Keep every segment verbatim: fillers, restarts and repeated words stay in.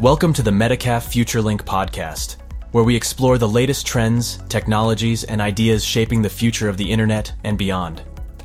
Welcome to the Metacaf FutureLink podcast, where we explore the latest trends, technologies, and ideas shaping the future of the internet and beyond.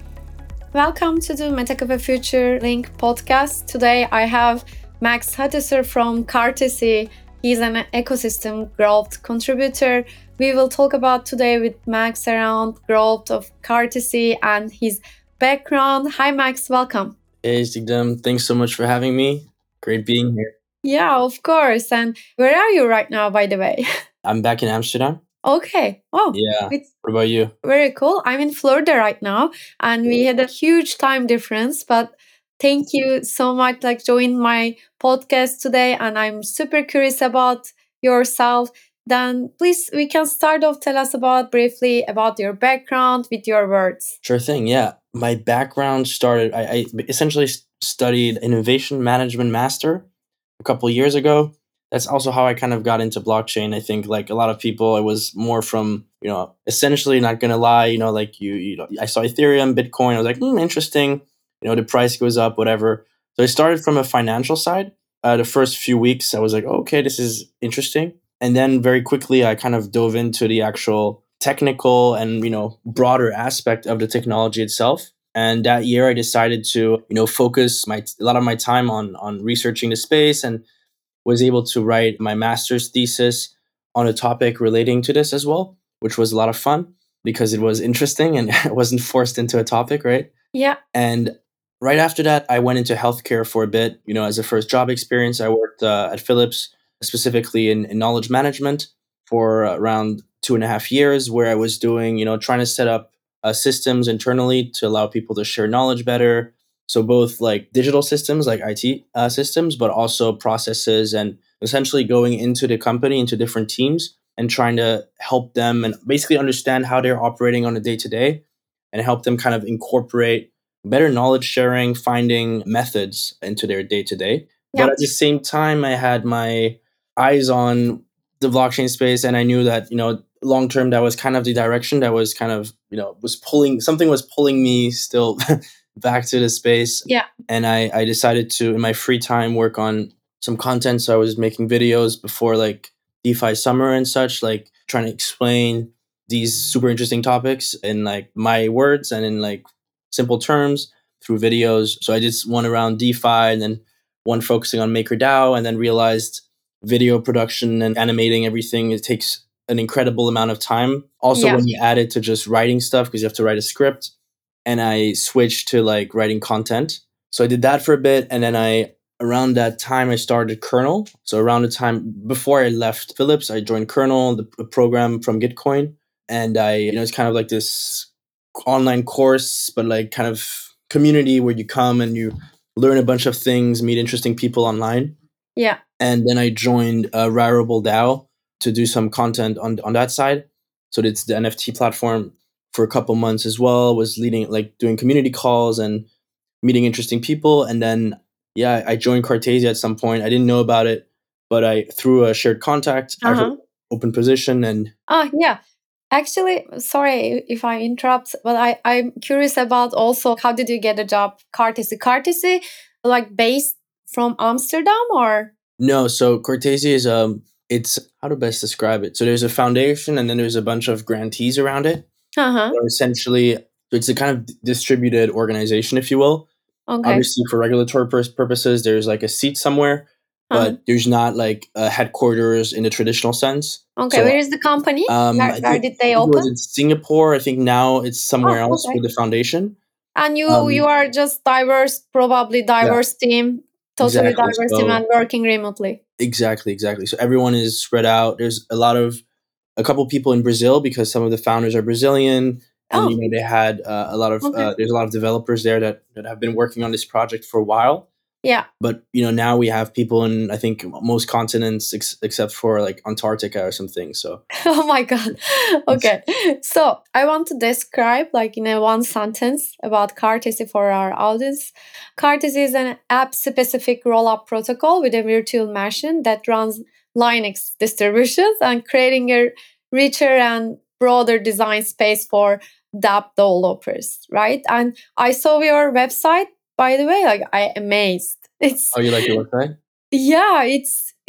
Welcome to the Metacaf FutureLink podcast. Today I have Max Hatteser from Cartesy. He's an ecosystem growth contributor. We will talk about today with Max around growth of Cartesy and his background. Hi Max, welcome. Hey Sigdem, thanks so much for having me. Great being here. Yeah, of course. And where are you right now, by the way? I'm back in Amsterdam. Okay. Oh, Yeah. it's What about you? very cool. I'm in Florida right now, and we had a huge time difference, but thank you so much like joining my podcast today, and I'm super curious about yourself. Then please, we can start off, tell us about briefly about your background with your words. Sure thing. Yeah. My background started, I, I essentially s- studied innovation management master a couple years ago. That's also how I kind of got into blockchain. I think like a lot of people, it was more from, you know, essentially not going to lie, you know, like you, you know, I saw Ethereum, Bitcoin. I was like, hmm, interesting. You know, the price goes up, whatever. So I started from a financial side. Uh, the first few weeks, I was like, oh, okay, this is interesting. And then very quickly, I kind of dove into the actual technical and, you know, broader aspect of the technology itself. And that year, I decided to, you know, focus my a lot of my time on on researching the space, and was able to write my master's thesis on a topic relating to this as well, which was a lot of fun because it was interesting and it wasn't forced into a topic, right? Yeah. And right after that, I went into healthcare for a bit. You know, as a first job experience, I worked uh, at Philips, specifically in, in knowledge management for around two and a half years, where I was doing, you know, trying to set up uh, systems internally to allow people to share knowledge better. So both like digital systems, like I T uh, systems, but also processes, and essentially going into the company, into different teams and trying to help them and basically understand how they're operating on a day to day and help them kind of incorporate better knowledge sharing, finding methods into their day to day. Yeah. But at the same time, I had my eyes on the blockchain space, and I knew that, you know, long term, that was kind of the direction that was kind of, you know, was pulling, something was pulling me still back to the space. Yeah. And I, I decided to, in my free time, work on some content. So I was making videos before like DeFi summer and such, like trying to explain these super interesting topics in like my words and in like simple terms through videos. So I did one around DeFi and then one focusing on MakerDAO, and then realized video production and animating everything, it takes an incredible amount of time. Also, Yeah. when you add it to just writing stuff, because you have to write a script, and I switched to like writing content. So I did that for a bit, and then I around that time I started Kernel. So around the time before I left Philips, I joined Kernel, the p- program from Gitcoin, and I, you know, it's kind of like this online course, but like kind of community where you come and you learn a bunch of things, meet interesting people online. Yeah. And then I joined uh, Rarible DAO to do some content on on that side. So it's the N F T platform for a couple months as well. Was leading like doing community calls and meeting interesting people. And then yeah, I joined Cartesy at some point. I didn't know about it, but I through a shared contact, I heard Uh-huh. open position and Ah, yeah. Actually, sorry if I interrupt, but I, I'm curious about also how did you get a job Cartesy? Cartesy, like based from Amsterdam or? no. So Cartesy is um, it's how to best describe it. So there's a foundation, and then there's a bunch of grantees around it. Uh-huh. Or essentially, it's a kind of d- distributed organization, if you will. Okay. Obviously, for regulatory pur- purposes, there's like a seat somewhere, Uh-huh. but there's not like a headquarters in the traditional sense. Okay. So, Where is the company? um, Where, I where think, did I they think it was open? in Singapore. I think now it's somewhere Oh, else okay. with the foundation. And you you Um, are just diverse, probably yeah, diverse team, totally exactly. diverse team So, and working remotely. exactly, exactly. So everyone is spread out. There's a lot of a couple people in Brazil because some of the founders are Brazilian, and you Oh, know they had uh, a lot of okay. uh, there's a lot of developers there that that have been working on this project for a while. Yeah. But you know now we have people in I think most continents ex- except for like Antarctica or something. So Oh my God. Okay. So I want to describe, like in a one sentence, about Cartesy for our audience. Cartesy is an app-specific rollup protocol with a virtual machine that runs Linux distributions and creating a richer and broader design space for dApp developers, right? And I saw your website, by the way, like I amazed. It's oh, you like the website? yeah, it's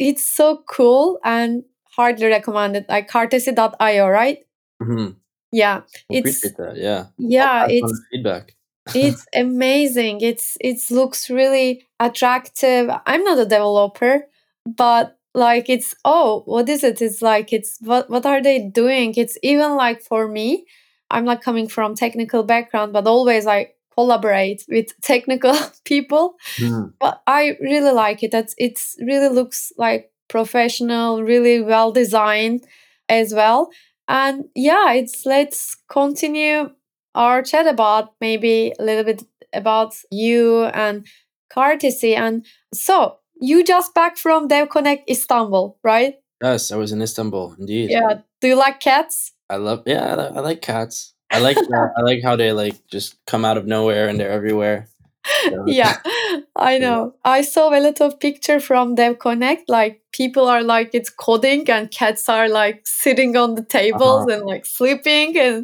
it's so cool and hardly recommended. Like Cartesy dot io, right? Mm-hmm. Yeah, I it's appreciate that. Yeah. I'll yeah, pass on the it's feedback. it's amazing. It's it looks really attractive. I'm not a developer, but like it's oh, what is it? It's like it's what what are they doing? It's even like for me, I'm like coming from technical background, but always I collaborate with technical people. Mm. But I really like it. That's it's really looks like professional, really well designed as well. And yeah, it's let's continue our chat about maybe a little bit about you and Courtesy. And so you just back from DevConnect Istanbul, right? Yes, I was in Istanbul, indeed. Yeah. Do you like cats? I love, yeah, I, li- I like cats. I like, uh, I like how they like just come out of nowhere and they're everywhere. So, Yeah, I yeah. know. I saw a lot of picture from DevConnect. Like people are like it's coding and cats are like sitting on the tables Uh-huh. and like sleeping, and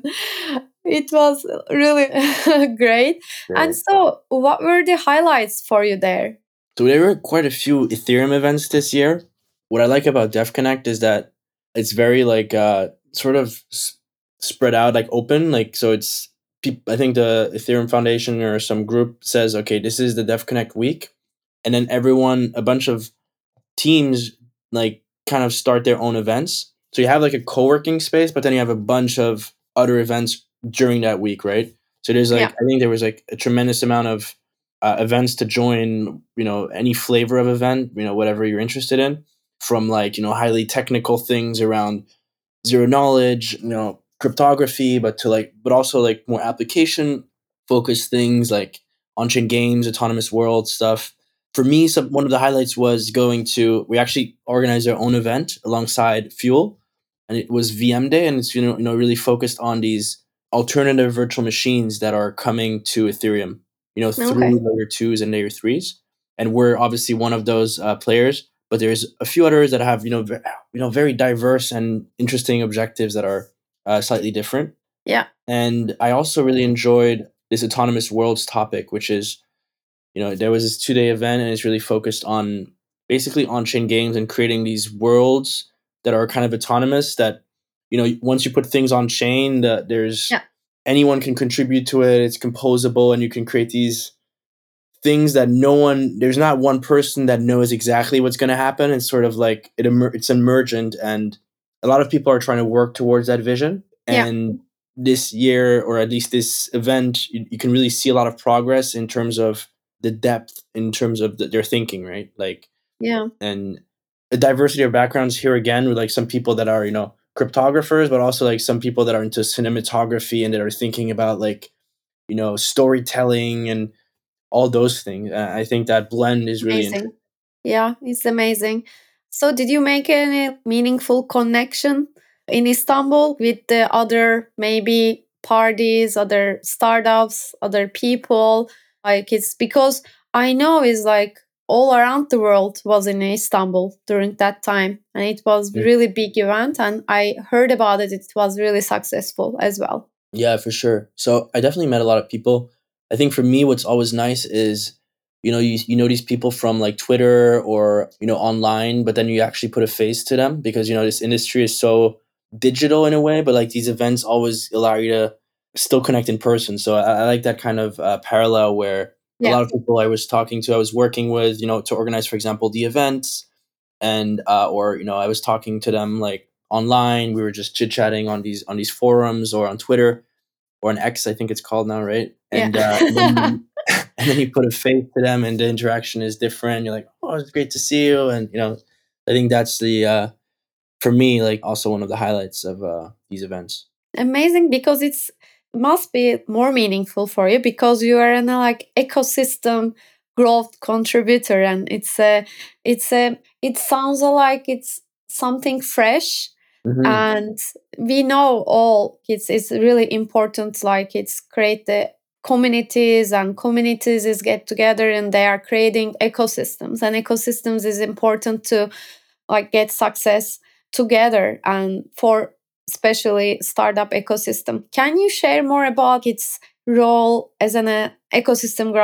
it was really great. And Great. so, what were the highlights for you there? So there were quite a few Ethereum events this year. What I like about DevConnect is that it's very like uh sort of s- spread out, like open. Like so, it's peop- I think the Ethereum Foundation or some group says, okay, this is the DevConnect week, and then everyone, a bunch of teams, like kind of start their own events. So you have like a co-working space, but then you have a bunch of other events during that week, right? So there's like Yeah, I think there was like a tremendous amount of uh, events to join, you know, any flavor of event, you know, whatever you're interested in, from like, you know, highly technical things around zero knowledge, you know, cryptography, but to like, but also like more application focused things like on-chain games, autonomous world stuff. For me, some one of the highlights was going to. We actually organized our own event alongside Fuel, and it was V M Day, and it's you know you know really focused on these alternative virtual machines that are coming to Ethereum, you know, through okay, layer twos and layer threes, and we're obviously one of those uh, players. But there's a few others that have you know ve- you know very diverse and interesting objectives that are uh, slightly different. yeah, And I also really enjoyed this autonomous worlds topic, which is you know there was this two day event and it's really focused on basically on chain games and creating these worlds that are kind of autonomous. That you know once you put things on chain, that there's yeah, anyone can contribute to it. It's composable, and you can create these things that no one there's not one person that knows exactly what's going to happen. It's sort of like it emer- it's emergent, and a lot of people are trying to work towards that vision. yeah, And this year, or at least this event, you, you can really see a lot of progress in terms of the depth, in terms of the, their thinking, right? Like, yeah. and a diversity of backgrounds here again, with like some people that are you know cryptographers, but also like some people that are into cinematography and that are thinking about like you know storytelling and all those things. Uh, I think that blend is really interesting. Amazing. Yeah, it's amazing. So, did you make any meaningful connection in Istanbul with the other maybe parties, other startups, other people? Like it's because I know it's like all around the world was in Istanbul during that time, and it was Mm. really big event. And I heard about it; it was really successful as well. Yeah, for sure. So I definitely met a lot of people. I think for me, what's always nice is, you know, you, you know these people from like Twitter or, you know, online, but then you actually put a face to them because, you know, this industry is so digital in a way, but like these events always allow you to still connect in person. So I, I like that kind of uh, parallel where a Yeah, lot of people I was talking to, I was working with, you know, to organize, for example, the events, and uh, or you know I was talking to them like online. We were just chit chatting on these on these forums or on Twitter or on X, I think it's called now, right? yeah. And uh, and then you, and then you put a face to them, and the interaction is different. You're like, oh, it's great to see you, and you know, I think that's the uh, for me like also one of the highlights of uh, these events. Amazing because it's must be more meaningful for you because you are in a like ecosystem growth contributor, and it's a it's a it sounds like it's something fresh. Hmm. And we know all it's it's really important, like it's create the communities, and communities is get together and they are creating ecosystems, and ecosystems is important to like get success together, and for especially startup ecosystem. Can you share more about its role as an uh, ecosystem growth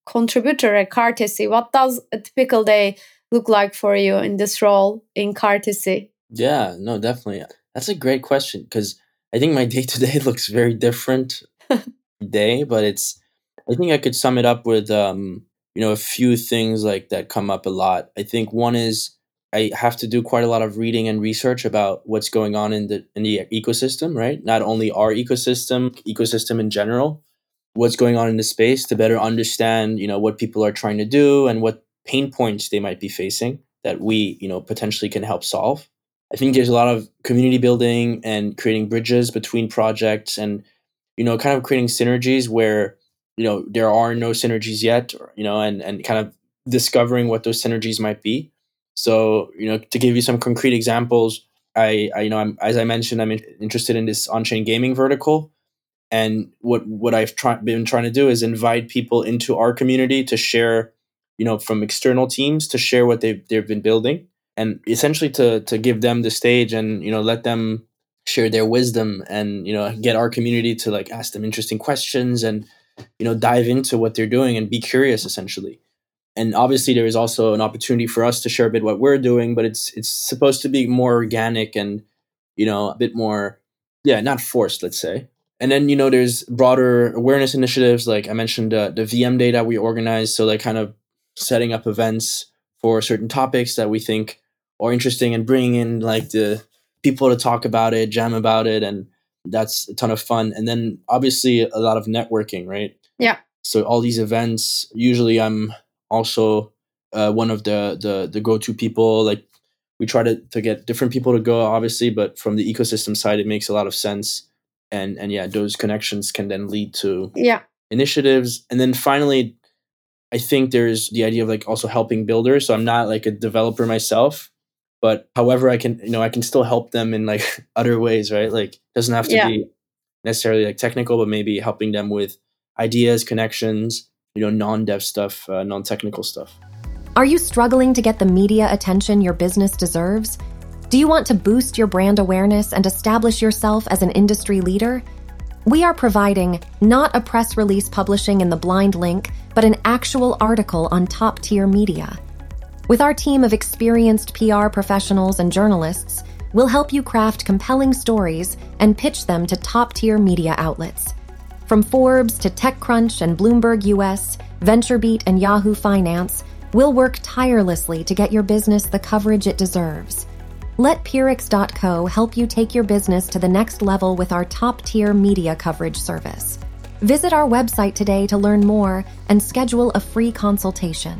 contributor at Cartesy? What does a typical day look like for you in this role in Cartesy? Yeah, no, definitely. That's a great question because I think my day to day looks very different day, but it's, I think I could sum it up with, um, you know, a few things like that come up a lot. I think one is I have to do quite a lot of reading and research about what's going on in the in the ecosystem, right? Not only our ecosystem, ecosystem in general, what's going on in the space to better understand, you know, what people are trying to do and what pain points they might be facing that we, you know, potentially can help solve. I think there's a lot of community building and creating bridges between projects and, you know, kind of creating synergies where, you know, there are no synergies yet, or, you know, and, and kind of discovering what those synergies might be. So, you know, to give you some concrete examples, I, I you know, I'm, as I mentioned, I'm in, interested in this on-chain gaming vertical. And what what I've try, been trying to do is invite people into our community to share, you know, from external teams to share what they've they've been building, and essentially to to give them the stage and, you know, let them share their wisdom and, you know, get our community to like ask them interesting questions and, you know, dive into what they're doing and be curious essentially. And obviously there is also an opportunity for us to share a bit what we're doing, but it's it's supposed to be more organic and, you know, a bit more, yeah, not forced, let's say. And then, you know, there's broader awareness initiatives. Like I mentioned, uh, the V M Day that we organize. So like kind of setting up events for certain topics that we think are interesting and bringing in like the people to talk about it, jam about it. And that's a ton of fun. And then obviously a lot of networking, right? Yeah. So all these events, usually I'm also uh, one of the, the, the go-to people. Like we try to, to get different people to go, obviously, but from the ecosystem side, it makes a lot of sense. And and yeah, those connections can then lead to Yeah. initiatives. And then finally, I think there's the idea of like also helping builders. So I'm not like a developer myself, but however I can, you know, I can still help them in like other ways, right? Like it doesn't have to Yeah. be necessarily like technical, but maybe helping them with ideas, connections, you know, non-dev stuff, uh, non-technical stuff. Are you struggling to get the media attention your business deserves? Do you want to boost your brand awareness and establish yourself as an industry leader? We are providing not a press release publishing in the blind link, but an actual article on top-tier media. With our team of experienced P R professionals and journalists, we'll help you craft compelling stories and pitch them to top-tier media outlets. From Forbes to TechCrunch and Bloomberg U S, VentureBeat and Yahoo Finance, we'll work tirelessly to get your business the coverage it deserves. Let Pyrrhix dot co help you take your business to the next level with our top-tier media coverage service. Visit our website today to learn more and schedule a free consultation.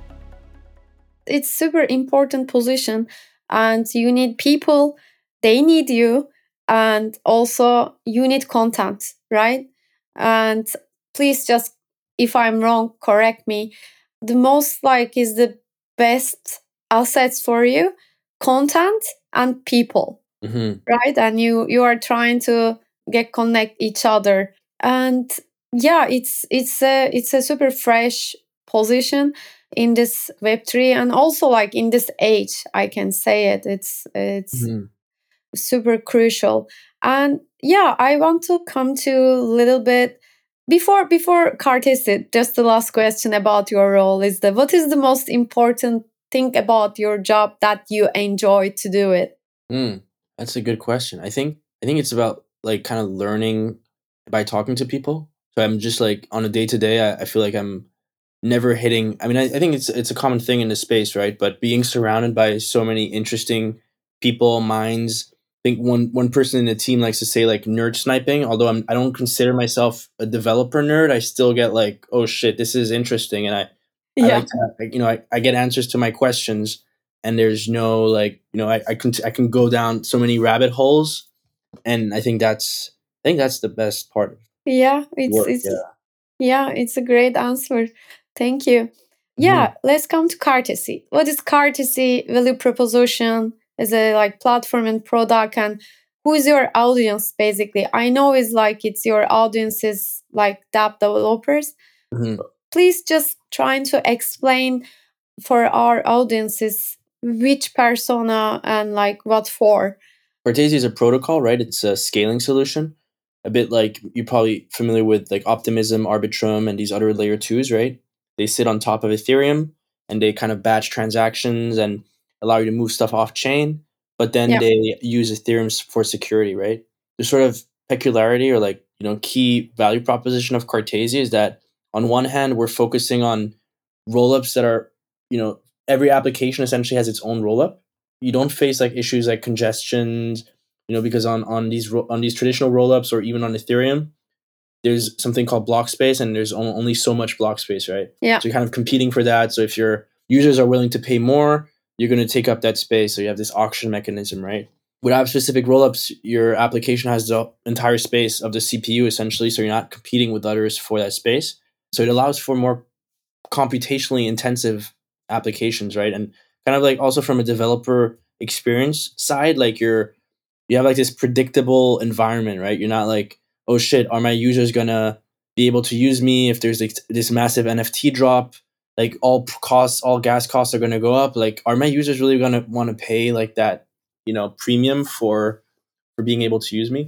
It's super important position and you need people, they need you, and also you need content, right? And please just, if I'm wrong, correct me. The most like is the best assets for you, content and people, Mm-hmm. right? And you you are trying to get connect each other. And yeah, it's it's a it's a super fresh position in this web three and also like in this age, I can say it. It's it's Mm-hmm. super crucial. And yeah, I want to come to a little bit before before Cartesy, just the last question about your role is the what is the most important thing about your job that you enjoy to do it? Mm, that's a good question. I think I think it's about like kind of learning by talking to people. So I'm just like on a day to day, I I feel like I'm never hitting. I mean, I, I think it's it's a common thing in the space, right? But being surrounded by so many interesting people, minds. I think one one person in the team likes to say like nerd sniping. Although I'm I don't consider myself a developer nerd, I still get like, oh shit, this is interesting, and I I Yeah. like to like, you know I, I get answers to my questions, and there's no like you know I I can I can go down so many rabbit holes, and I think that's I think that's the best part of Yeah, it's work. it's Yeah. yeah, it's a great answer. Thank you. Mhm. Yeah, let's come to Cartesy. What is Cartesy value proposition as a like platform and product, and who is your audience basically? I know it's like it's your audience is like dApp developers. Mhm. Please just trying to explain for our audiences which persona and like what for. Cartesy is a protocol, right? It's a scaling solution, a bit like you're probably familiar with like Optimism, Arbitrum, and these other layer twos, right? they sit on top of Ethereum and they kind of batch transactions and allow you to move stuff off chain, but then Yeah. they use Ethereum for security, right? The sort of peculiarity or like, you know, key value proposition of Cartesia is that on one hand, we're focusing on rollups that are, you know, every application essentially has its own rollup. You don't face like issues like congestions, you know, because on on these ro- on these traditional rollups or even on Ethereum, there's something called block space, and there's on- only so much block space, right? Yeah. So you're kind of competing for that. So if your users are willing to pay more, you're going to take up that space. So you have this auction mechanism, right? Without specific rollups, your application has the entire space of the C P U essentially. So you're not competing with others for that space. So it allows for more computationally intensive applications, right? And kind of like also from a developer experience side, like you're you have like this predictable environment, right? You're not like, oh shit, are my users gonna be able to use me if there's like this massive N F T drop? Like all costs, all gas costs are gonna go up. Like, are my users really gonna want to pay like that, you know, premium for for being able to use me?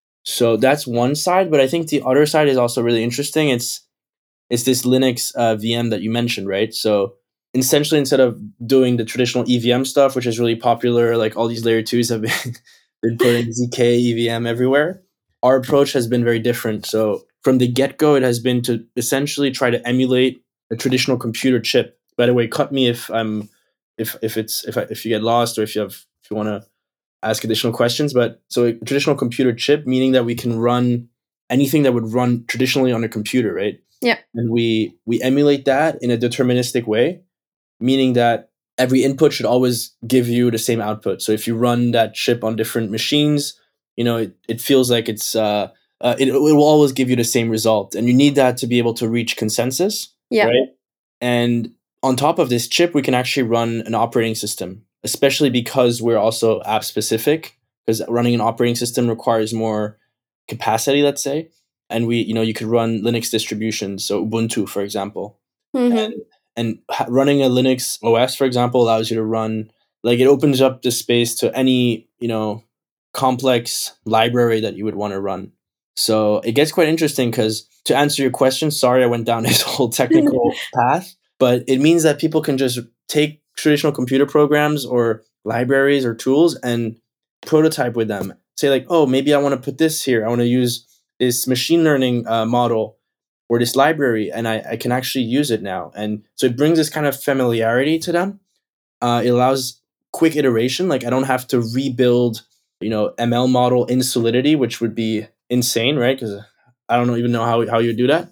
So that's one side, but I think the other side is also really interesting. It's it's this Linux uh, V M that you mentioned, right? So essentially, instead of doing the traditional E V M stuff, which is really popular, like all these layer twos have been, been putting Z K E V M everywhere, our approach has been very different. So from the get-go, it has been to essentially try to emulate a traditional computer chip. By the way, cut me if I'm if if it's if I, if you get lost or if you have if you want to ask additional questions. But so a traditional computer chip, meaning that we can run anything that would run traditionally on a computer, right? Yeah. And we we emulate that in a deterministic way, meaning that every input should always give you the same output. So if you run that chip on different machines, you know, it, it feels like it's uh, uh it, it will always give you the same result. And you need that to be able to reach consensus. Yeah. Right. And on top of this chip, we can actually run an operating system, especially because we're also app specific, because running an operating system requires more capacity, let's say. And we, you know, you could run Linux distributions, so Ubuntu, for example. Mm-hmm. And, and ha- running a Linux O S, for example, allows you to run, like it opens up the space to any, you know, complex library that you would want to run. So it gets quite interesting because to answer your question, sorry, I went down this whole technical path, but it means that people can just take traditional computer programs or libraries or tools and prototype with them. Say like, oh, maybe I want to put this here. I want to use this machine learning uh, model or this library, and I, I can actually use it now. And so it brings this kind of familiarity to them. Uh, it allows quick iteration. Like I don't have to rebuild, you know, M L model in Solidity, which would be insane, right? Because I don't even know how how you do that.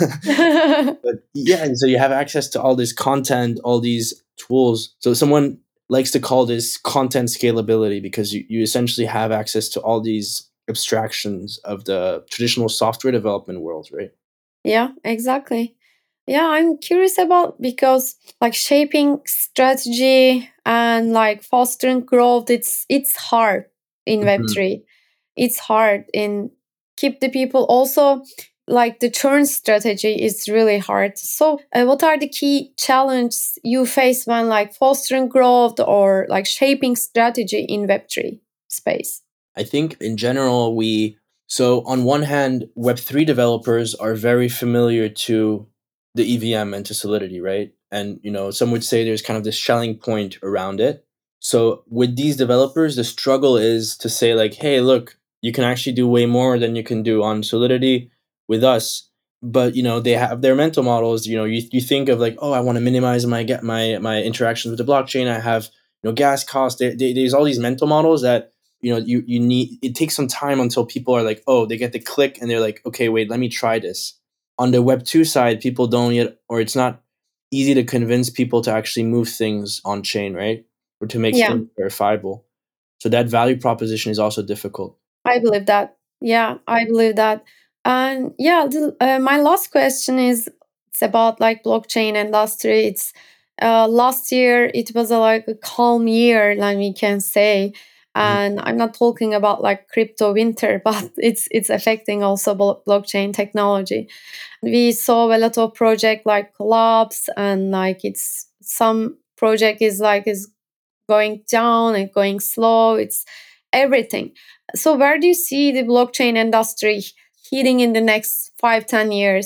But yeah, and so you have access to all this content, all these tools. So someone likes to call this content scalability because you, you essentially have access to all these abstractions of the traditional software development world, right? Yeah, exactly. Yeah, I'm curious about because like shaping strategy and like fostering growth, it's it's hard in Web Mhm. three. It's hard in keep the people also like the churn strategy is really hard. So uh, what are the key challenges you face when like fostering growth or like shaping strategy in Web three space? I think in general, we, so on one hand, Web three developers are very familiar to the E V M and to Solidity, right? And, you know, some would say there's kind of this shelling point around it. So with these developers, the struggle is to say like, hey, look, you can actually do way more than you can do on Solidity with us. But, you know, they have their mental models. You know, you, you think of like, oh, I want to minimize my get my my interactions with the blockchain. I have, you know, gas costs. There, there- there's all these mental models that, you know, you you need, it takes some time until people are like, oh, they get the click and they're like, okay, wait, let me try this. On the Web two side, people don't yet, or it's not easy to convince people to actually move things on chain, right? Or to make Yeah, things verifiable. So that value proposition is also difficult. I believe that. Yeah, I believe that. And yeah, the, uh, my last question is it's about like blockchain industry. It's uh, last year it was a, like a calm year, like we can say. Mhm. And I'm not talking about like crypto winter, but it's it's affecting also blo- blockchain technology. We saw a lot of project like collapse and like it's some project is like is going down and going slow. It's everything. So where do you see the blockchain industry heading in the next five, ten years,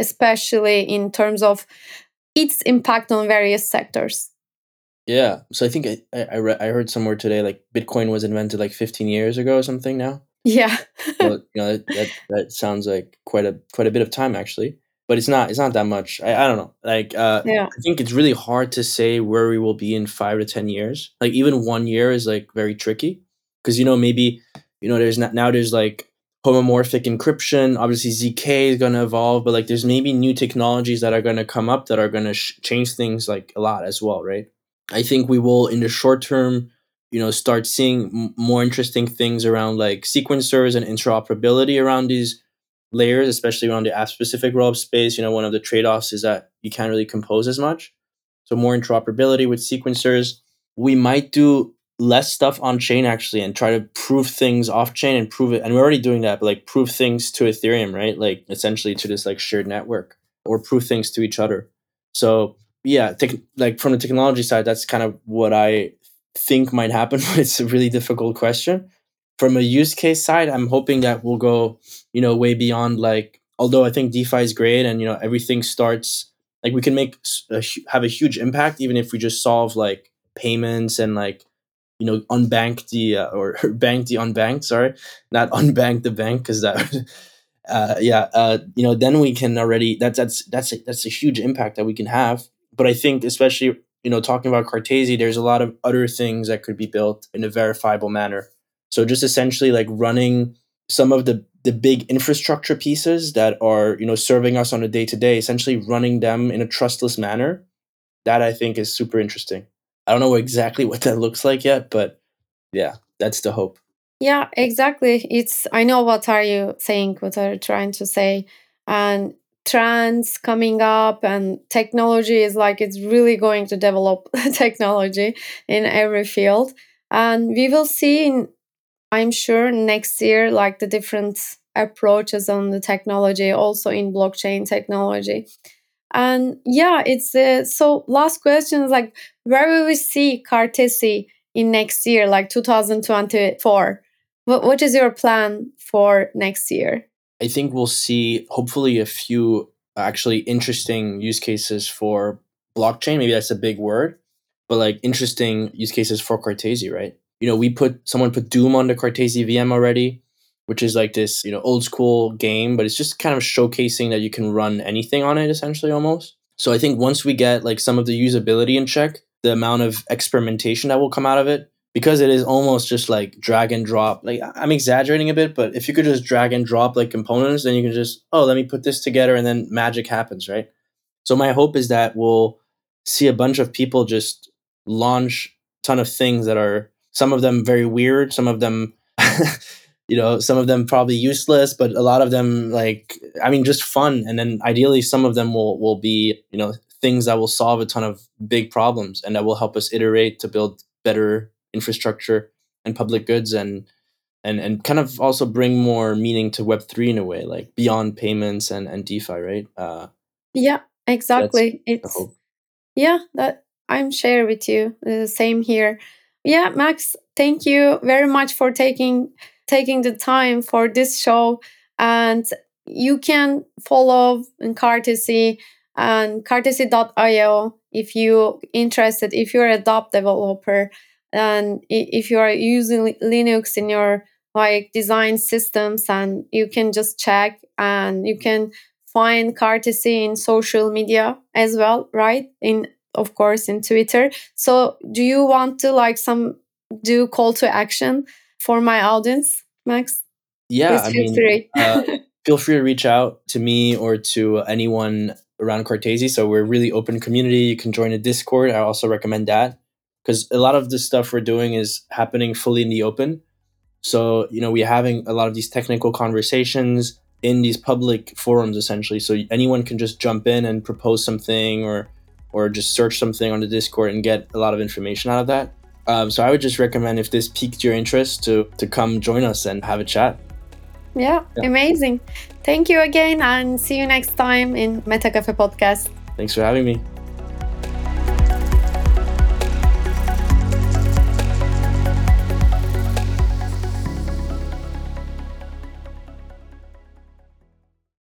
especially in terms of its impact on various sectors? Yeah. So I think I I, I, re- I heard somewhere today like Bitcoin was invented like fifteen years ago or something now. Yeah. So, you know, that, that that sounds like quite a quite a bit of time actually, but it's not it's not that much. I, I don't know. Like uh, Yeah. I think it's really hard to say where we will be in five to ten years. Like even one year is like very tricky because you know maybe you know there's not now there's like homomorphic encryption. Obviously Z K is going to evolve, but like there's maybe new technologies that are going to come up that are going to sh- change things like a lot as well, right? I think we will in the short term, you know, start seeing m- more interesting things around like sequencers and interoperability around these layers, especially around the app-specific rollup space. You know, one of the trade-offs is that you can't really compose as much. So more interoperability with sequencers. We might do less stuff on chain actually and try to prove things off chain and prove it. And we're already doing that, but like prove things to Ethereum, right? Like essentially to this like shared network or prove things to each other. So yeah, tech, like from the technology side, that's kind of what I think might happen, but it's a really difficult question. From a use case side, I'm hoping that we'll go, you know, way beyond like, although I think DeFi is great and, you know, everything starts, like we can make, a, have a huge impact, even if we just solve like payments and like, you know, unbank the, uh, or bank the unbanked, sorry, not unbank the bank, because that, uh, yeah, uh, you know, then we can already, that's, that's, that's, a, that's a huge impact that we can have. But I think especially, you know, talking about Cartesi, there's a lot of other things that could be built in a verifiable manner. So just essentially like running some of the, the big infrastructure pieces that are, you know, serving us on a day to day, essentially running them in a trustless manner. That I think is super interesting. I don't know exactly what that looks like yet, but yeah, that's the hope. Yeah, exactly. It's, I know what are you saying, what are you trying to say. And trends coming up and technology is like, it's really going to develop technology in every field. And we will see in, I'm sure next year, like the different approaches on the technology, also in blockchain technology. And yeah, it's uh, so last question is like, where will we see Cartesi in next year, like two thousand twenty-four? What, what is your plan for next year? I think we'll see hopefully a few actually interesting use cases for blockchain. Maybe that's a big word, but like interesting use cases for Cartesi, right? You know, we put someone put Doom on the Cartesi V M already, which is like this, you know, old school game, but it's just kind of showcasing that you can run anything on it essentially almost. So I think once we get like some of the usability in check, the amount of experimentation that will come out of it, because it is almost just like drag and drop. Like I'm exaggerating a bit, but if you could just drag and drop like components, then you can just, oh, let me put this together and then magic happens, right? So my hope is that we'll see a bunch of people just launch a ton of things that are, some of them very weird, some of them, you know, some of them probably useless, but a lot of them like, I mean, just fun. And then ideally some of them will, will be, you know, things that will solve a ton of big problems and that will help us iterate to build better infrastructure and public goods and and and kind of also bring more meaning to Web three in a way, like beyond payments and, and DeFi, right? Uh, yeah, exactly. It's hope. yeah, that I'm share with you. The same here. Yeah, Max, thank you very much for taking taking the time for this show. And you can follow in Cartesi and cartesi dot io if you interested, if you're a dApp developer and if you are using Linux in your like design systems, and you can just check and you can find Cartesi in social media as well, right? In of course in Twitter. So do you want to like some do call to action for my audience, Max? Yeah, Please I feel mean, free. uh, feel free to reach out to me or to anyone around Cartesi. So we're a really open community. You can join a Discord. I also recommend that because a lot of the stuff we're doing is happening fully in the open. So, you know, we're having a lot of these technical conversations in these public forums, essentially. So anyone can just jump in and propose something or or just search something on the Discord and get a lot of information out of that. Um, so I would just recommend, if this piqued your interest, to to come join us and have a chat. Yeah, yeah, amazing. Thank you again and see you next time in MetaCafe Podcast. Thanks for having me.